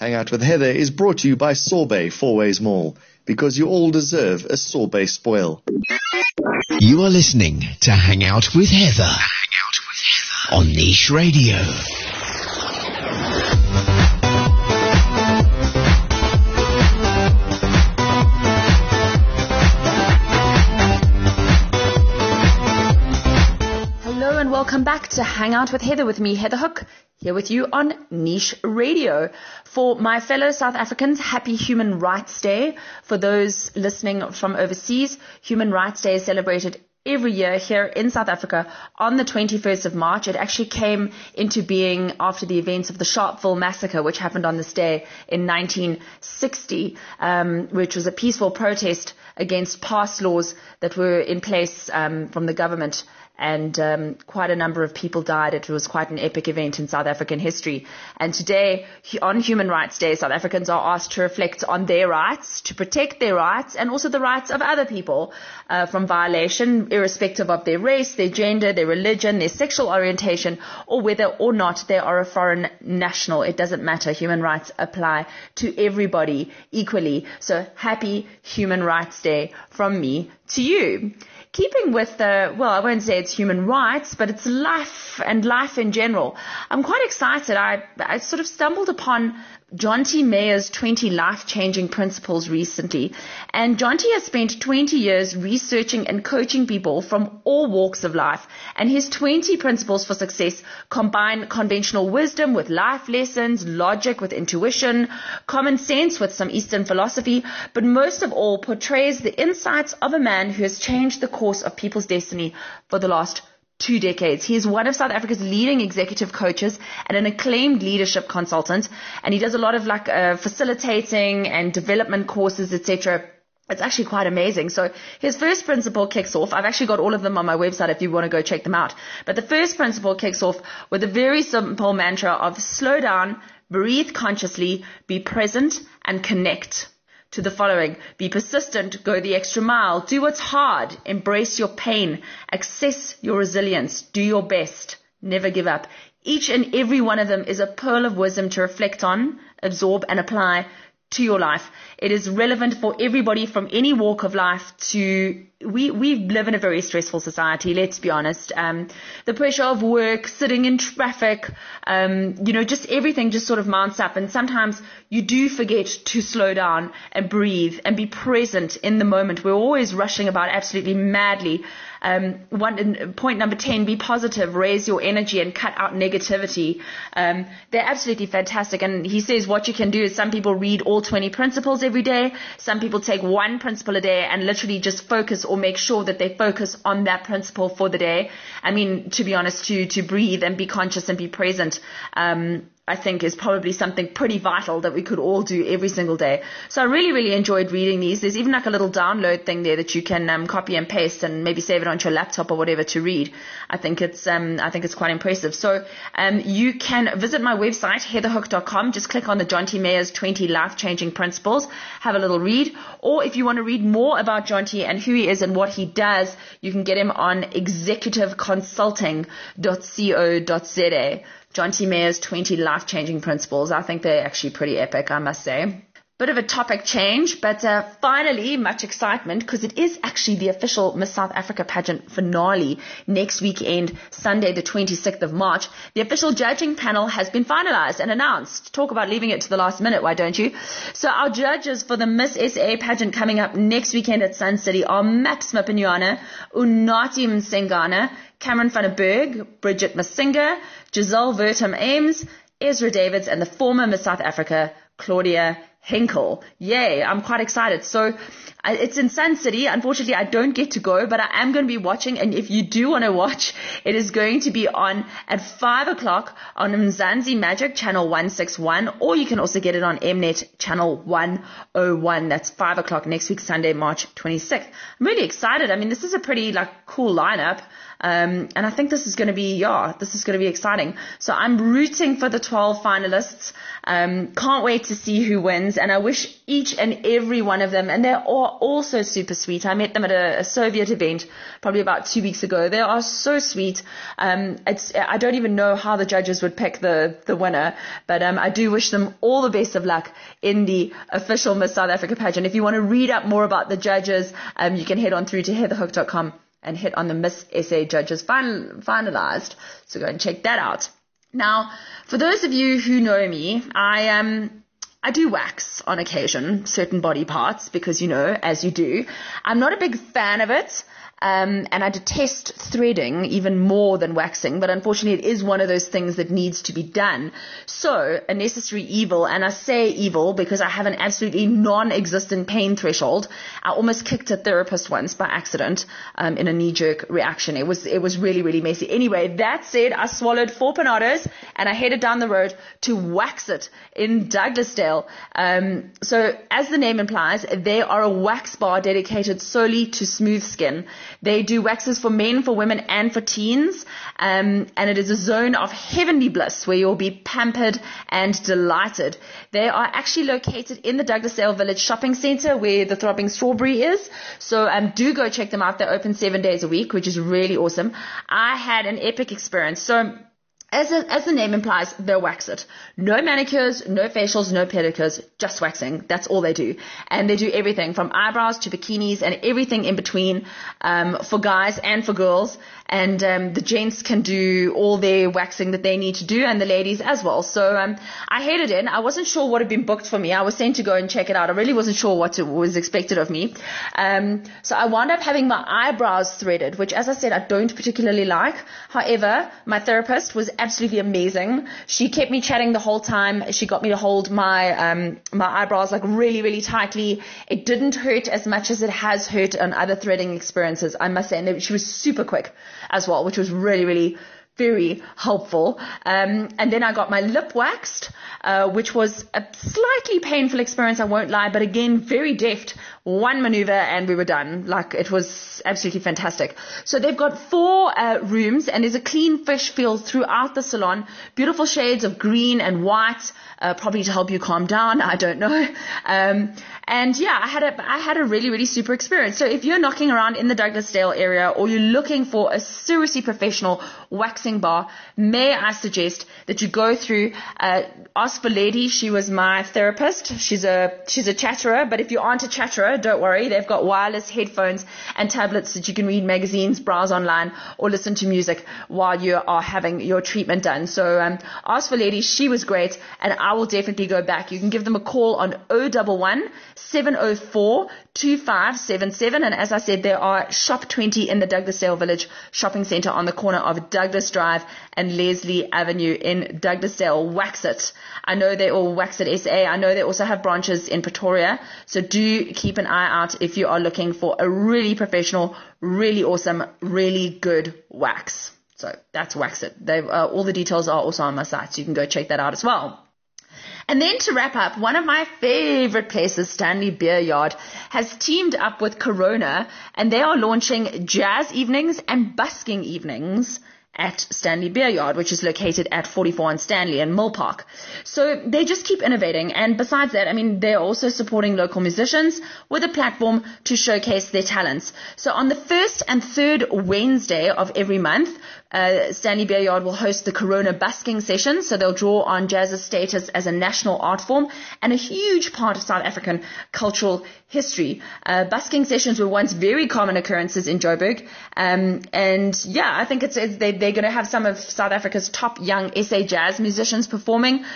Hang Out with Heather is brought to you by Sorbet Fourways Mall, because you all deserve a sorbet spoil. You are listening to Hang Out with Heather on Niche Radio. Hello and welcome back to Hang Out with Heather with me, Heather Hook, here with you on Niche Radio. For my fellow South Africans, happy Human Rights Day. For those listening from overseas, Human Rights Day is celebrated every year here in South Africa on the 21st of March. It actually came into being after the events of the Sharpeville massacre, which happened on this day in 1960, which was a peaceful protest against past laws that were in place from the government. And quite a number of people died. It was quite an epic event in South African history. And today, on Human Rights Day, South Africans are asked to reflect on their rights, to protect their rights, and also the rights of other people from violation, irrespective of their race, their gender, their religion, their sexual orientation, or whether or not they are a foreign national. It doesn't matter. Human rights apply to everybody equally. So happy Human Rights Day from me to you. Keeping with I won't say it's human rights, but it's life and life in general. I'm quite excited. I sort of stumbled upon John T. Mayer's 20 life-changing principles recently. And John T. has spent 20 years researching and coaching people from all walks of life. And his 20 principles for success combine conventional wisdom with life lessons, logic with intuition, common sense with some Eastern philosophy, but most of all portrays the insights of a man who has changed the course of people's destiny for the last 2 decades. He is one of South Africa's leading executive coaches and an acclaimed leadership consultant, and he does a lot of facilitating and development courses, etc. It's actually quite amazing. So his first principle kicks off. I've actually got all of them on my website if you want to go check them out. But the first principle kicks off with a very simple mantra of slow down, breathe consciously, be present, and connect. To the following: be persistent, go the extra mile, do what's hard, embrace your pain, access your resilience, do your best, never give up. Each and every one of them is a pearl of wisdom to reflect on, absorb, and apply to your life. It is relevant for everybody from any walk of life to, we live in a very stressful society, let's be honest. The pressure of work, sitting in traffic, just everything just sort of mounts up. And sometimes you do forget to slow down and breathe and be present in the moment. We're always rushing about absolutely madly. Point number 10, be positive, raise your energy and cut out negativity. They're absolutely fantastic. And he says what you can do is some people read all 20 principles every day. Some people take one principle a day and literally just focus or make sure that they focus on that principle for the day. I mean, to be honest, to breathe and be conscious and be present, I think is probably something pretty vital that we could all do every single day. So I really, really enjoyed reading these. There's even like a little download thing there that you can copy and paste and maybe save it onto your laptop or whatever to read. I think it's quite impressive. So you can visit my website, heatherhook.com. Just click on the John T. Mayer's 20 life-changing principles. Have a little read. Or if you want to read more about John T. and who he is and what he does, you can get him on executiveconsulting.co.za. John T. Mayer's 20 life-changing principles. I think they're actually pretty epic, I must say. Bit of a topic change, but finally, much excitement because it is actually the official Miss South Africa pageant finale next weekend, Sunday the 26th of March. The official judging panel has been finalized and announced. Talk about leaving it to the last minute, why don't you? So our judges for the Miss SA pageant coming up next weekend at Sun City are Max Mapanyana, Unathi Msengana, Cameron van der Berg, Bridget Masinga, Giselle Vertum Ames, Ezra Davids, and the former Miss South Africa, Claudia Henkel. Yay, I'm quite excited. So it's in Sun City. Unfortunately, I don't get to go, but I am going to be watching. And if you do want to watch, it is going to be on at 5 o'clock on Mzansi Magic Channel 161, or you can also get it on Mnet Channel 101. That's 5 o'clock next week, Sunday, March 26th. I'm really excited. I mean, this is a pretty cool lineup. And I think this is going to be exciting. So I'm rooting for the 12 finalists. Can't wait to see who wins. Africans, and I wish each and every one of them, and they are all so super sweet. I met them at a Soviet event probably about 2 weeks ago. They are so sweet. I don't even know how the judges would pick the winner, but I do wish them all the best of luck in the official Miss South Africa pageant. If you want to read up more about the judges, you can head on through to heatherhook.com and hit on the Miss SA judges finalized. So go and check that out. Now, for those of you who know me, I do wax on occasion certain body parts because, as you do. I'm not a big fan of it. And I detest threading even more than waxing, but unfortunately it is one of those things that needs to be done. So, a necessary evil, and I say evil because I have an absolutely non-existent pain threshold. I almost kicked a therapist once by accident, in a knee-jerk reaction. It was really, really messy. Anyway, that said, I swallowed 4 Panados and I headed down the road to wax it in Douglasdale. So, as the name implies, they are a wax bar dedicated solely to smooth skin. They do waxes for men, for women, and for teens. And it is a zone of heavenly bliss where you'll be pampered and delighted. They are actually located in the Douglasdale Village Shopping Centre where the Throbbing Strawberry is. So do go check them out. They're open 7 days a week, which is really awesome. I had an epic experience. So as the name implies, they'll wax it. No manicures, no facials, no pedicures, just waxing. That's all they do. And they do everything from eyebrows to bikinis and everything in between, for guys and for girls. And the gents can do all their waxing that they need to do, and the ladies as well. So I headed in. I wasn't sure what had been booked for me. I was sent to go and check it out. I really wasn't sure what was expected of me. So I wound up having my eyebrows threaded, which, as I said, I don't particularly like. However, my therapist was absolutely amazing. She kept me chatting the whole time. She got me to hold my eyebrows like really, really tightly. It didn't hurt as much as it has hurt on other threading experiences, I must say. And she was super quick as well, which was really, really very helpful. And then I got my lip waxed, which was a slightly painful experience, I won't lie, but again, very deft. One maneuver and we were done. Like, it was absolutely fantastic. So they've got 4 rooms, and there's a clean, fresh feel throughout the salon. Beautiful shades of green and white, probably to help you calm down. I don't know. And yeah, I had a really, really super experience. So if you're knocking around in the Douglasdale area, or you're looking for a seriously professional waxing bar, may I suggest that you go through, ask for Lady. She was my therapist. She's a chatterer, but if you aren't a chatterer, don't worry. They've got wireless headphones and tablets that you can read magazines, browse online, or listen to music while you are having your treatment done. So ask for Lady. She was great, and I will definitely go back. You can give them a call on 011 704 2577, and as I said, there are Shop 20 in the Douglasdale Village Shopping Centre on the corner of Douglas Drive and Leslie Avenue in Douglasdale. Wax it. I know they all wax it SA. I know they also have branches in Pretoria, so do keep an eye out if you are looking for a really professional, really awesome, really good wax. So that's Wax It. All the details are also on my site, so you can go check that out as well. And then to wrap up, one of my favorite places, Stanley Beer Yard, has teamed up with Corona, and they are launching jazz evenings and busking evenings at Stanley Beer Yard, which is located at 44 on Stanley in Mill Park. So they just keep innovating. And besides that, I mean, they're also supporting local musicians with a platform to showcase their talents. So on the 1st and 3rd Wednesday of every month, Stanley Beer Yard will host the Corona busking session. So they'll draw on jazz's status as a national art form and a huge part of South African cultural history. Busking sessions were once very common occurrences in Joburg. And yeah, I think they're going to have some of South Africa's top young SA jazz musicians performing.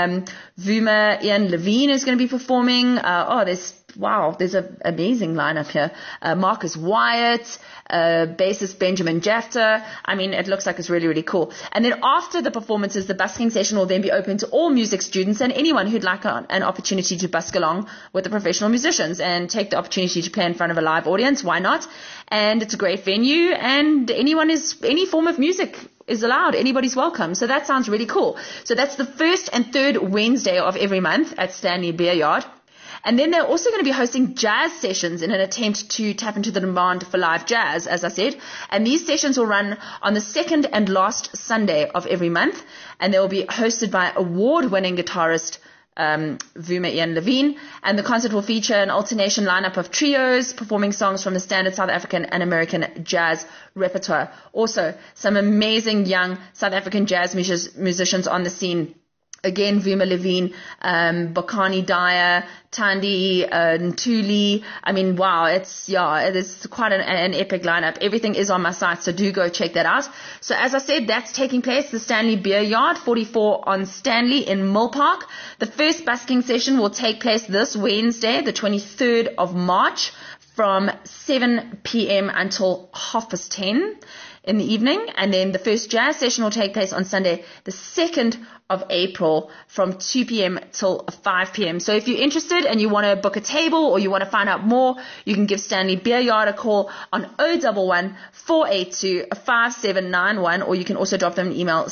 Vuma Ian Levine is going to be performing. There's an amazing lineup here. Marcus Wyatt, bassist Benjamin Jafter. I mean, it looks like it's really, really cool. And then after the performances, the busking session will then be open to all music students and anyone who'd like an opportunity to busk along with the professional musicians and take the opportunity to play in front of a live audience. Why not? And it's a great venue, and any form of music is allowed. Anybody's welcome. So that sounds really cool. So that's the 1st and 3rd Wednesday of every month at Stanley Beer Yard. And then they're also going to be hosting jazz sessions in an attempt to tap into the demand for live jazz, as I said. And these sessions will run on the 2nd and last Sunday of every month. And they will be hosted by award-winning guitarist Vuma Ian Levine. And the concert will feature an alternation lineup of trios performing songs from the standard South African and American jazz repertoire. Also, some amazing young South African jazz musicians on the scene. Again, Vuma Levine, Bokani Dyer, Tandi, Ntuli. I mean, wow, it is quite an epic lineup. Everything is on my site, so do go check that out. So as I said, that's taking place, the Stanley Beer Yard, 44 on Stanley in Mill Park. The first busking session will take place this Wednesday, the 23rd of March, from 7 p.m. until 10:30 in the evening. And then the first jazz session will take place on Sunday, the 2nd of April, from 2 p.m. till 5 p.m. So if you're interested and you want to book a table or you want to find out more, you can give Stanley Beer Yard a call on 011-482-5791, or you can also drop them an email,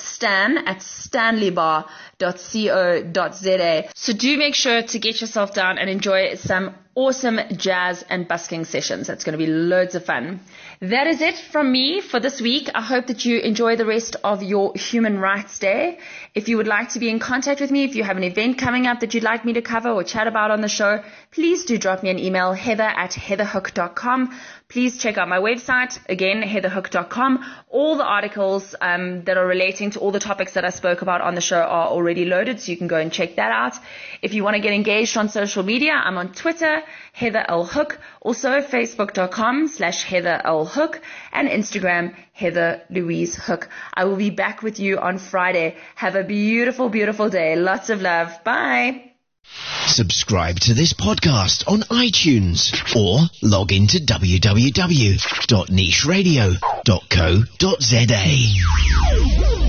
stan@stanleybar.co.za. So do make sure to get yourself down and enjoy some awesome jazz and busking sessions. That's going to be loads of fun. That is it from me for this week. I hope that you enjoy the rest of your Human Rights Day. If you would like to be in contact with me, if you have an event coming up that you'd like me to cover or chat about on the show, please do drop me an email, heather@heatherhook.com. Please check out my website, again, heatherhook.com. All the articles that are relating to all the topics that I spoke about on the show are already loaded, so you can go and check that out. If you want to get engaged on social media, I'm on Twitter, Heather L. Hook, also Facebook.com/Heather L. Hook, and Instagram, Heather Louise Hook. I will be back with you on Friday. Have a beautiful, beautiful day. Lots of love. Bye. Subscribe to this podcast on iTunes or log into www.nicheradio.co.za.